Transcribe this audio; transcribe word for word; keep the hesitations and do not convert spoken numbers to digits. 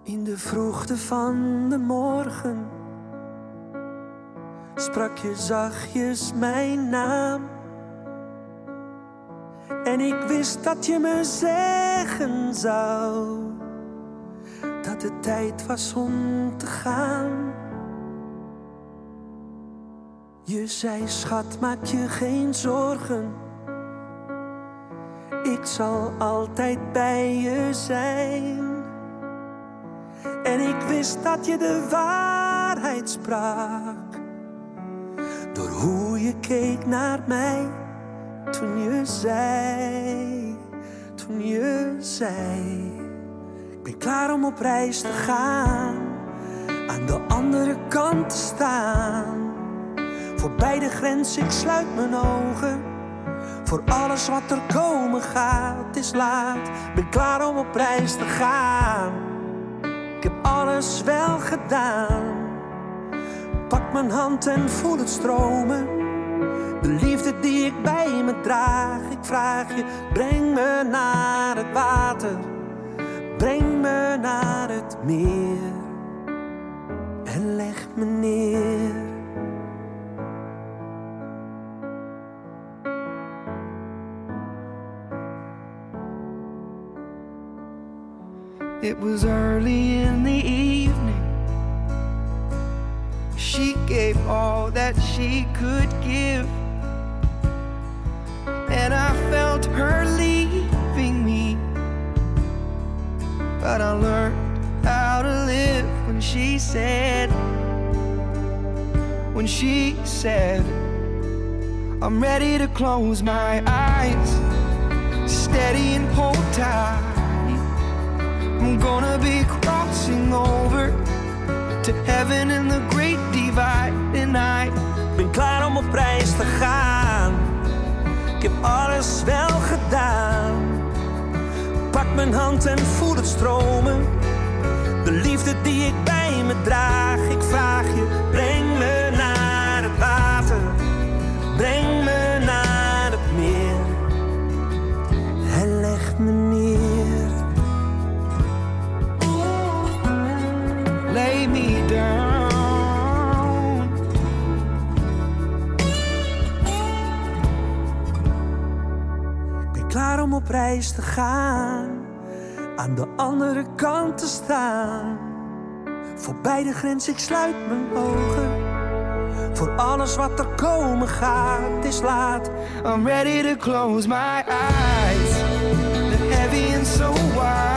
In de vroegte van de morgen sprak je zachtjes mijn naam. En ik wist dat je me zeggen zou dat het tijd was om te gaan. Je zei, schat, maak je geen zorgen. Ik zal altijd bij je zijn. En ik wist dat je de waarheid sprak door hoe je keek naar mij toen je zei, toen je zei: ik ben klaar om op reis te gaan, aan de andere kant te staan. Voorbij de grens, ik sluit mijn ogen voor alles wat er komen gaat. Het is laat, ik ben klaar om op reis te gaan. Ik heb alles wel gedaan. Pak mijn hand en voel het stromen. De liefde die ik bij me draag. Ik vraag je, breng me naar het water. Breng me naar het meer. En leg me neer. It was early in the evening. She gave all that she could give, and I felt her leaving me. But I learned how to live when she said, when she said, I'm ready to close my eyes, steady and hold tight. I'm gonna be crossing over to heaven in the great divide. And I ben klaar om op reis te gaan. Ik heb alles wel gedaan. Pak mijn hand en voel het stromen. De liefde die ik bij me draag. Ik vraag je, breng me naar het water. Breng me naar het meer. En leg me neer. Lay me down. Ik ben klaar om op reis te gaan, aan de andere kant te staan. Voorbij de grens, ik sluit mijn ogen voor alles wat er komen gaat. Het is laat, I'm ready to close my eyes. They're heavy and so wide.